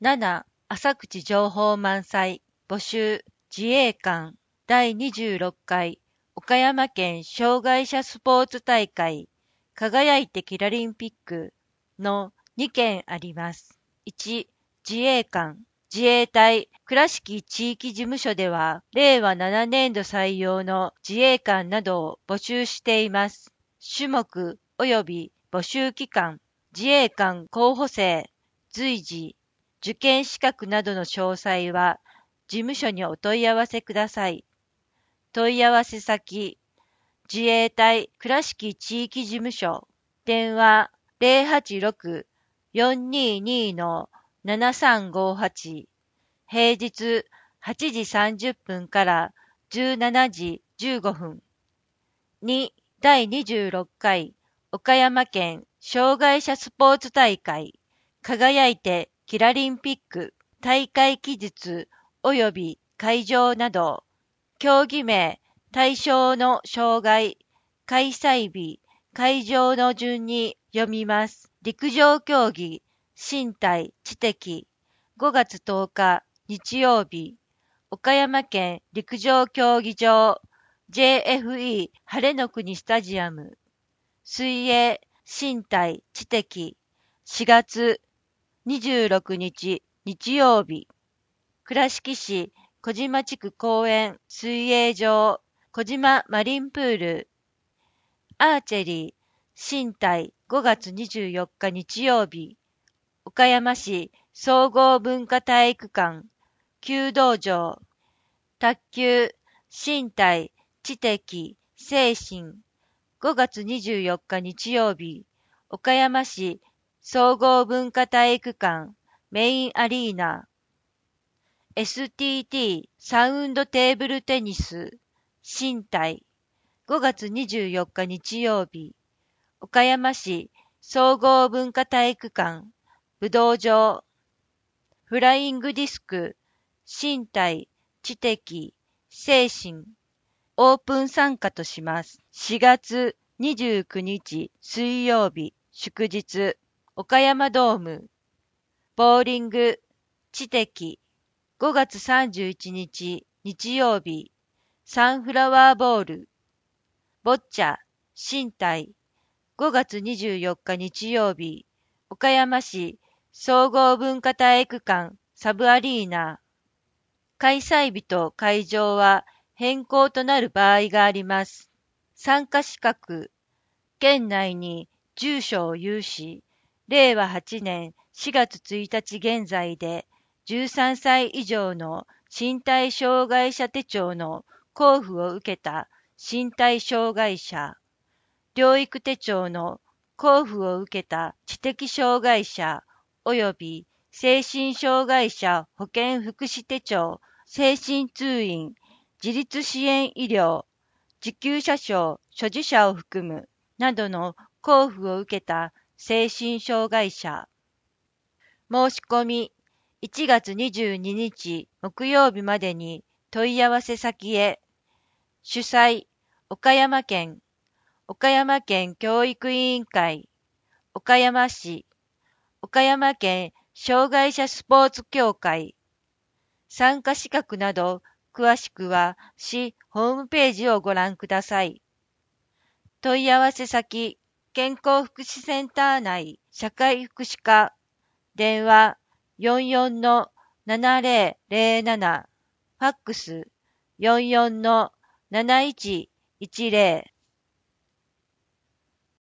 7、浅口情報満載、募集、自衛官、第26回、岡山県障害者スポーツ大会、輝いてキラリンピックの2件あります。1、自衛官、自衛隊倉敷地域事務所では、令和7年度採用の自衛官などを募集しています。種目及び募集期間、自衛官候補生、随時、受験資格などの詳細は、事務所にお問い合わせください。問い合わせ先、自衛隊倉敷地域事務所、電話086-422-7358、平日8時30分から17時15分。2、第26回岡山県障害者スポーツ大会、輝いてキラリンピック大会期日及び会場など、競技名、対象の障害、開催日、会場の順に読みます。陸上競技、身体、知的、5月10日、日曜日、岡山県陸上競技場、JFE 晴れの国スタジアム、水泳、身体、知的、4月26日、日曜日、倉敷市小島地区公園水泳場小島マリンプールアーチェリー身体5月24日日曜日岡山市総合文化体育館弓道場卓球身体知的精神5月24日日曜日岡山市総合文化体育館メインアリーナSTT サウンドテーブルテニス身体5月24日日曜日岡山市総合文化体育館武道場フライングディスク身体知的精神オープン参加とします。4月29日水曜日祝日岡山ドームボーリング知的5月31日日曜日サンフラワーボールボッチャ身体5月24日日曜日岡山市総合文化体育館サブアリーナ開催日と会場は変更となる場合があります。参加資格県内に住所を有し令和8年4月1日現在で13歳以上の身体障害者手帳の交付を受けた身体障害者、療育手帳の交付を受けた知的障害者及び精神障害者保健福祉手帳、精神通院、自立支援医療、受給者証所持者を含むなどの交付を受けた精神障害者。申し込み1月22日木曜日までに問い合わせ先へ。主催、岡山県教育委員会、岡山市、岡山県障害者スポーツ協会。参加資格など、詳しくは市ホームページをご覧ください。問い合わせ先、健康福祉センター内社会福祉課、電話44-7007、ファックス44-7110